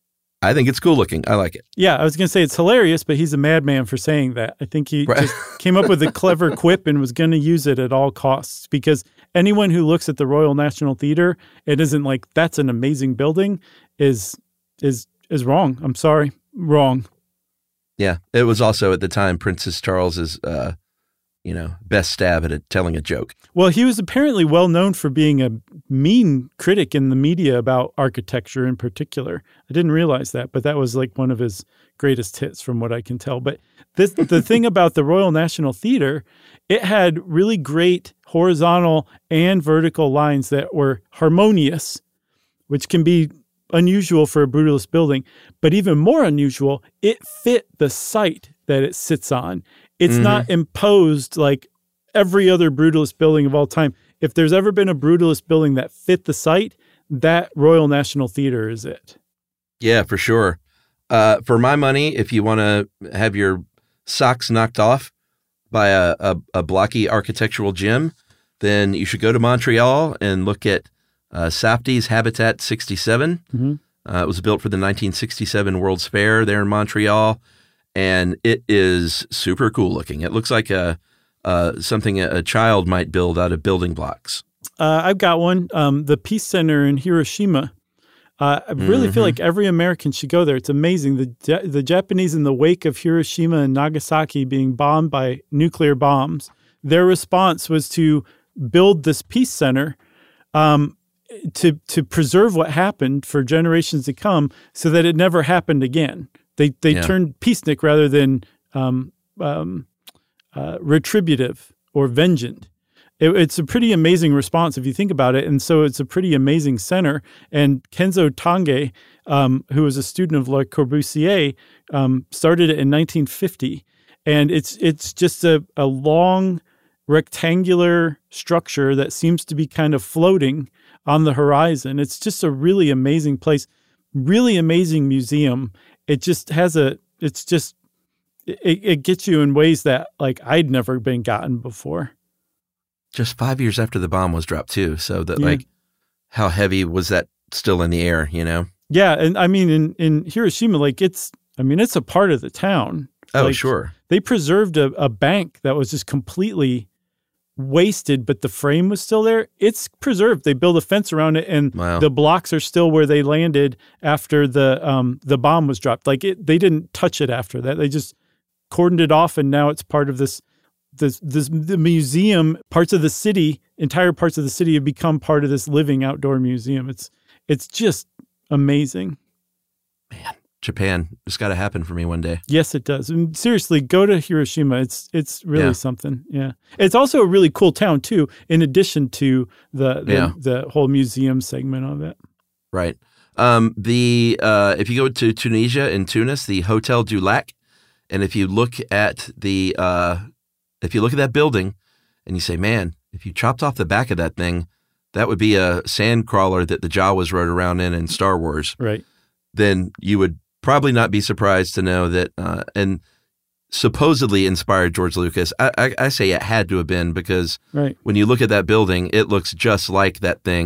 I think it's cool looking. I like it. Yeah, I was going to say it's hilarious, but he's a madman for saying that. I think he right. just came up with a clever quip and was going to use it at all costs, because anyone who looks at the Royal National Theatre and isn't like, that's an amazing building, is is is wrong. I'm sorry. Wrong. Yeah. It was also at the time Princess Charles's uh, you know, best stab at it, telling a joke. Well, he was apparently well known for being a mean critic in the media about architecture in particular. I didn't realize that, but that was like one of his greatest hits from what I can tell. But this, the thing about the Royal National Theatre, it had really great horizontal and vertical lines that were harmonious, which can be unusual for a brutalist building. But even more unusual, it fit the site that it sits on. It's mm-hmm. not imposed like every other brutalist building of all time. If there's ever been a brutalist building that fit the site, that Royal National Theatre is it. Yeah, for sure. Uh, for my money, if you want to have your socks knocked off by a, a, a blocky architectural gem, then you should go to Montreal and look at uh, Safdie's Habitat sixty-seven. Mm-hmm. Uh, it was built for the nineteen sixty-seven World's Fair there in Montreal. And it is super cool looking. It looks like a uh, something a, a child might build out of building blocks. Uh, I've got one. Um, the Peace Center in Hiroshima. Uh, I really mm-hmm. feel like every American should go there. It's amazing. The the Japanese, in the wake of Hiroshima and Nagasaki being bombed by nuclear bombs, their response was to build this Peace Center um, to to preserve what happened for generations to come, so that it never happened again. They they yeah. turned peacenik rather than um, um, uh, retributive or vengeant. It, it's a pretty amazing response if you think about it. And so it's a pretty amazing center. And Kenzo Tange, um, who was a student of Le Corbusier, um, started it in nineteen fifty. And it's it's just a, a long rectangular structure that seems to be kind of floating on the horizon. It's just a really amazing place, really amazing museum. It just has a, it's just, it, it gets you in ways that like I'd never been gotten before. Just five years after the bomb was dropped too. So that yeah. like, how heavy was that still in the air, you know? Yeah. And I mean, in, in Hiroshima, like it's, I mean, it's a part of the town. Oh, like, sure. They preserved a, a bank that was just completely wasted, but the frame was still there. It's preserved. They built a fence around it, and wow. the blocks are still where they landed after the um, the bomb was dropped. Like it, they didn't touch it after that. They just cordoned it off, and now it's part of this. This, this the museum. Parts of the city, entire parts of the city, have become part of this living outdoor museum. It's it's just amazing. Man, Japan, it's got to happen for me one day. Yes, it does. And seriously, go to Hiroshima. It's it's really yeah. something. Yeah, it's also a really cool town too. In addition to the the, yeah. the whole museum segment of it. Right. Um, the uh, if you go to Tunisia in Tunis, the Hotel du Lac, and if you look at the uh, if you look at that building, and you say, man, if you chopped off the back of that thing, that would be a sand crawler that the Jawas rode around in in Star Wars. Right. Then you would probably not be surprised to know that, uh, and supposedly inspired George Lucas. I, I, I say it had to have been, because right. when you look at that building, it looks just like that thing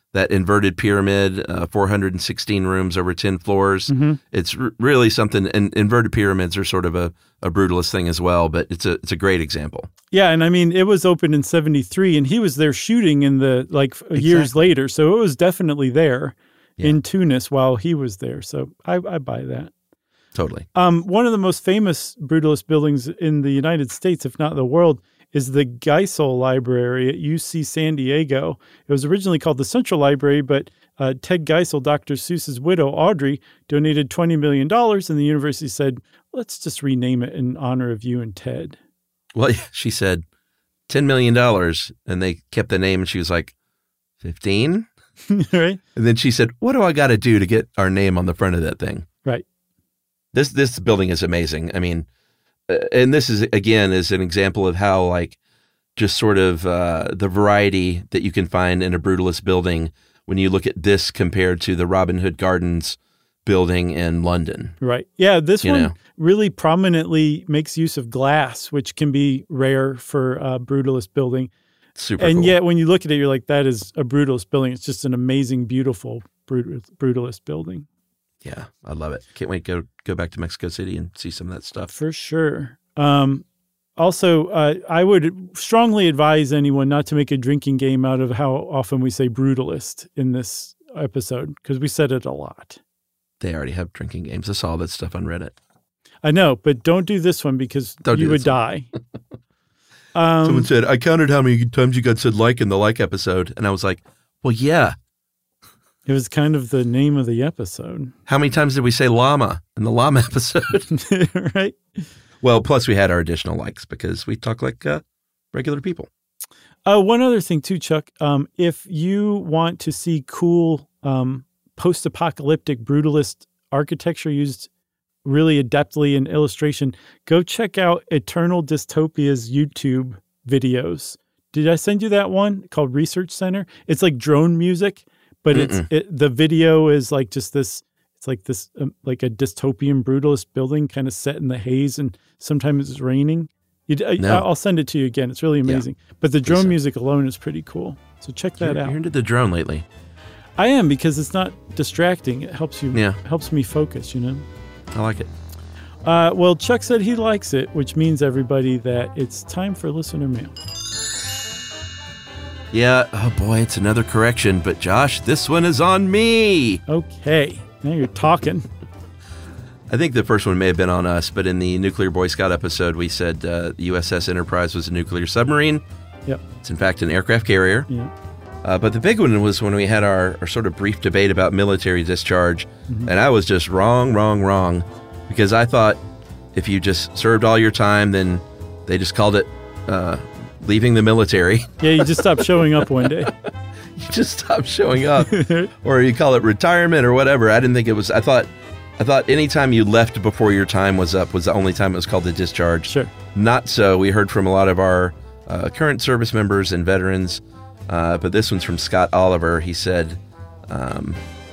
that inverted pyramid, uh, four hundred sixteen rooms over ten floors. Mm-hmm. It's r- really something. And inverted pyramids are sort of a, a brutalist thing as well, but it's a it's a great example. Yeah, and I mean, it was opened in seventy-three, and he was there shooting in the like Exactly. years later, so it was definitely there Yeah. in Tunis while he was there. So I, I buy that. Totally. Um, one of the most famous brutalist buildings in the United States, if not the world, is the Geisel Library at U C San Diego. It was originally called the Central Library, but uh, Ted Geisel, Doctor Seuss's widow, Audrey, donated twenty million dollars, and the university said, let's just rename it in honor of you and Ted. Well, she said ten million dollars, and they kept the name, and she was like, fifteen? Right? And then she said, what do I got to do to get our name on the front of that thing? Right. This this building is amazing. I mean, uh, and this is, again, is an example of how, like, just sort of uh, the variety that you can find in a brutalist building when you look at this compared to the Robin Hood Gardens building in London. Right. Yeah, this You one know. really prominently makes use of glass, which can be rare for a brutalist building. Super And cool. yet, when you look at it, you're like, that is a brutalist building. It's just an amazing, beautiful brutal, brutalist building. Yeah, I love it. Can't wait to go, go back to Mexico City and see some of that stuff. For sure. Um, also, uh, I would strongly advise anyone not to make a drinking game out of how often we say brutalist in this episode, because we said it a lot. They already have drinking games. I saw that stuff on Reddit. I know, but don't do this one because Don't do you would this one. die. um, Someone said, I counted how many times you got said like in the like episode. And I was like, well, yeah. It was kind of the name of the episode. How many times did we say llama in the llama episode? Right? Well, plus we had our additional likes because we talk like uh, regular people. Uh, one other thing too, Chuck. Um, if you want to see cool um, post-apocalyptic brutalist architecture used really adeptly in illustration, go check out Eternal Dystopia's YouTube videos. Did I send you that one called Research Center? It's like drone music, but it's it, the video is like just this. It's like this, um, like a dystopian brutalist building, kind of set in the haze, and sometimes it's raining. You, I, No. I'll send it to you again. It's really amazing. But the drone so. music alone is pretty cool. So check that You're, out. you're into the drone lately. I am, because it's not distracting. It helps you. Yeah. Helps me focus. You know. I like it. Uh, well, Chuck said he likes it, which means, everybody, that it's time for listener mail. Yeah. Oh, boy, it's another correction. But, Josh, this one is on me. Okay, now you're talking. I think the first one may have been on us, but in the Nuclear Boy Scout episode, we said uh, the U S S Enterprise was a nuclear submarine. Yep. It's, in fact, an aircraft carrier. Yeah. Uh, but the big one was when we had our, our sort of brief debate about military discharge. Mm-hmm. And I was just wrong, wrong, wrong. Because I thought if you just served all your time, then they just called it uh, leaving the military. Yeah. You just stopped showing up one day. You just stop showing up. Or you call it retirement or whatever. I didn't think it was, I thought, I thought anytime you left before your time was up was the only time it was called a discharge. Sure. Not so. We heard from a lot of our uh, current service members and veterans, uh, but this one's from Scott Oliver. He said, um,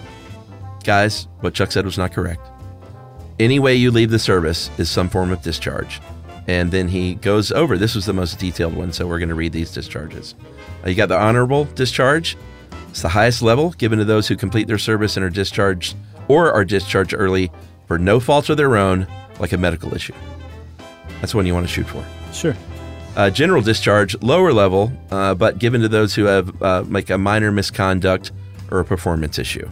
guys, what Chuck said was not correct. Any way you leave the service is some form of discharge. And then he goes over, this was the most detailed one, so we're going to read these discharges. Uh, you got the honorable discharge. It's the highest level given to those who complete their service and are discharged or are discharged early for no fault of their own, like a medical issue. That's one you want to shoot for. Sure. Uh, general discharge, lower level, uh, but given to those who have uh, like a minor misconduct or a performance issue.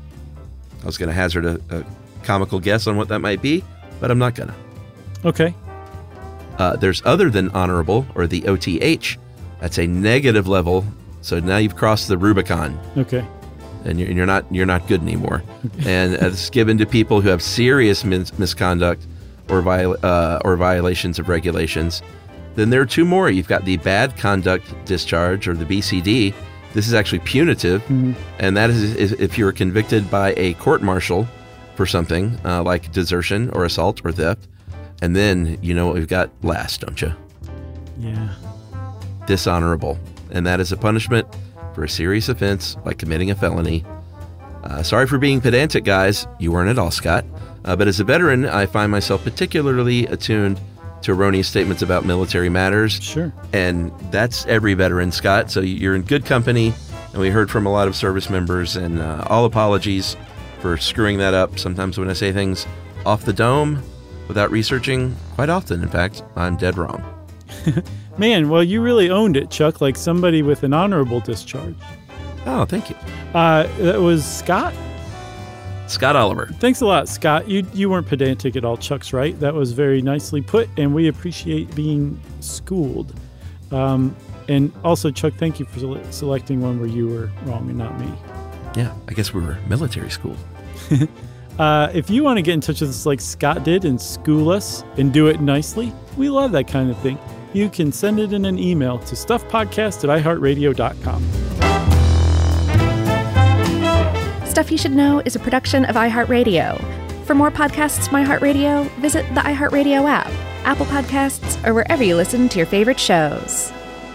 I was going to hazard a, a comical guess on what that might be, but I'm not going to. Okay. Uh, there's other than honorable, or the O T H. That's a negative level, so now you've crossed the Rubicon. Okay. And you're, you're not you're not good anymore. And it's given to people who have serious mis- misconduct or viol- uh, or violations of regulations. Then there are two more. You've got the bad conduct discharge, or the B C D. This is actually punitive, Mm-hmm. and that is if if you were convicted by a court-martial for something uh, like desertion or assault or theft. And then you know what we've got last, don't you? Yeah. Dishonorable, and that is a punishment for a serious offense like committing a felony. Uh, sorry for being pedantic, guys. You weren't at all, Scott. Uh, but as a veteran, I find myself particularly attuned to erroneous statements about military matters. Sure. And that's every veteran, Scott. So you're in good company. And we heard from a lot of service members, and uh, all apologies for screwing that up. Sometimes when I say things off the dome without researching, quite often, in fact, I'm dead wrong. Man, well, you really owned it, Chuck, like somebody with an honorable discharge. Oh, thank you. Uh, that was Scott? Scott Oliver. Thanks a lot, Scott. You you weren't pedantic at all. Chuck's right. That was very nicely put, and we appreciate being schooled. Um, and also, Chuck, thank you for sele- selecting one where you were wrong and not me. Yeah, I guess we were military school. uh, if you want to get in touch with us like Scott did and school us and do it nicely, we love that kind of thing. You can send it in an email to stuffpodcast at i heart radio dot com. Stuff You Should Know is a production of iHeartRadio. For more podcasts from iHeartRadio, visit the iHeartRadio app, Apple Podcasts, or wherever you listen to your favorite shows.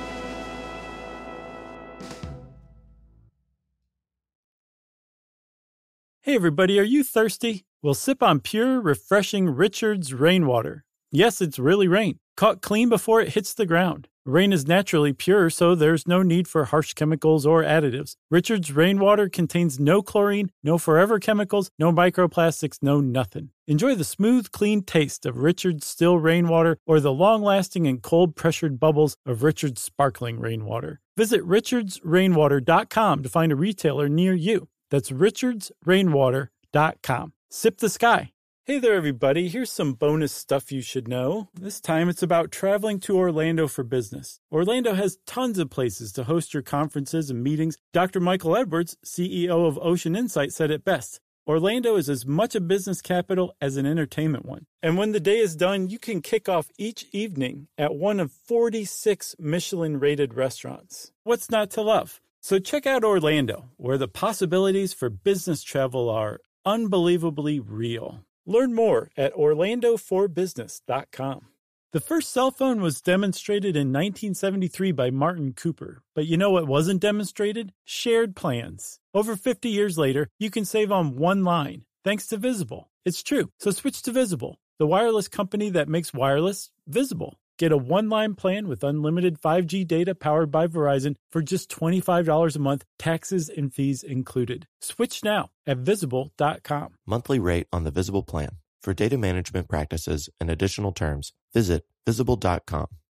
Hey everybody, are you thirsty? Well, sip on pure, refreshing Richard's rainwater. Yes, it's really rain, caught clean before it hits the ground. Rain is naturally pure, so there's no need for harsh chemicals or additives. Richard's rainwater contains no chlorine, no forever chemicals, no microplastics, no nothing. Enjoy the smooth, clean taste of Richard's still rainwater or the long-lasting and cold-pressured bubbles of Richard's sparkling rainwater. Visit richards rainwater dot com to find a retailer near you. That's richards rainwater dot com. Sip the sky. Hey there, everybody. Here's some bonus stuff you should know. This time it's about traveling to Orlando for business. Orlando has tons of places to host your conferences and meetings. Doctor Michael Edwards, C E O of Ocean Insight, said it best. Orlando is as much a business capital as an entertainment one. And when the day is done, you can kick off each evening at one of forty-six Michelin-rated restaurants. What's not to love? So check out Orlando, where the possibilities for business travel are unbelievably real. Learn more at orlando for business dot com. The first cell phone was demonstrated in nineteen seventy-three by Martin Cooper. But you know what wasn't demonstrated? Shared plans. Over fifty years later, you can save on one line, thanks to Visible. It's true, so switch to Visible, the wireless company that makes wireless visible. Get a one-line plan with unlimited five G data powered by Verizon for just twenty-five dollars a month, taxes and fees included. Switch now at visible dot com. Monthly rate on the Visible plan. For data management practices and additional terms, visit visible dot com.